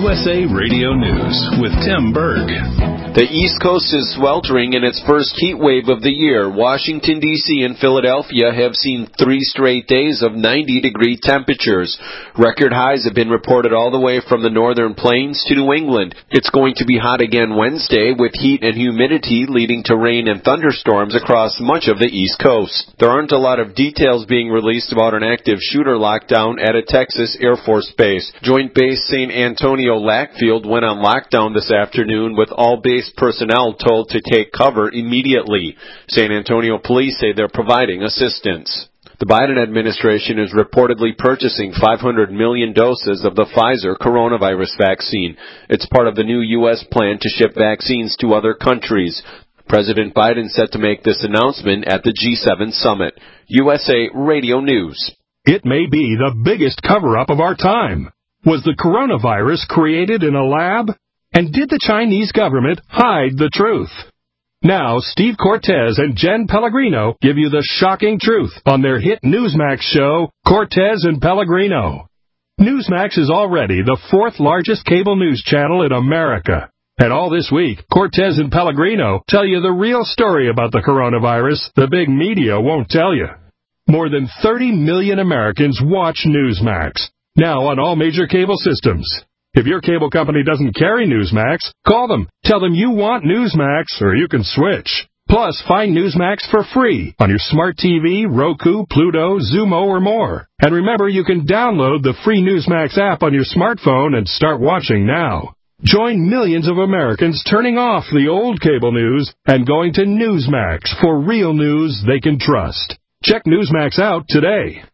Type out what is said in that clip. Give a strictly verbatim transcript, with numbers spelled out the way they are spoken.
U S A Radio News with Tim Berg. The East Coast is sweltering in its first heat wave of the year. Washington, D C and Philadelphia have seen three straight days of ninety-degree temperatures. Record highs have been reported all the way from the northern plains to New England. It's going to be hot again Wednesday, with heat and humidity leading to rain and thunderstorms across much of the East Coast. There aren't a lot of details being released about an active shooter lockdown at a Texas Air Force base. Joint Base Saint Antonio Lackfield went on lockdown this afternoon, with all base personnel told to take cover immediately. San Antonio police say they're providing assistance. The Biden administration is reportedly purchasing five hundred million doses of the Pfizer coronavirus vaccine. It's part of the new U S plan to ship vaccines to other countries. President Biden set to make this announcement at the G seven summit. U S A Radio News. It may be the biggest cover-up of our time. Was the coronavirus created in a lab? And did the Chinese government hide the truth? Now, Steve Cortez and Jen Pellegrino give you the shocking truth on their hit Newsmax show, Cortez and Pellegrino. Newsmax is already the fourth largest cable news channel in America. And all this week, Cortez and Pellegrino tell you the real story about the coronavirus the big media won't tell you. More than thirty million Americans watch Newsmax, now on all major cable systems. If your cable company doesn't carry Newsmax, call them. Tell them you want Newsmax, or you can switch. Plus, find Newsmax for free on your smart T V, Roku, Pluto, Zumo, or more. And remember, you can download the free Newsmax app on your smartphone and start watching now. Join millions of Americans turning off the old cable news and going to Newsmax for real news they can trust. Check Newsmax out today.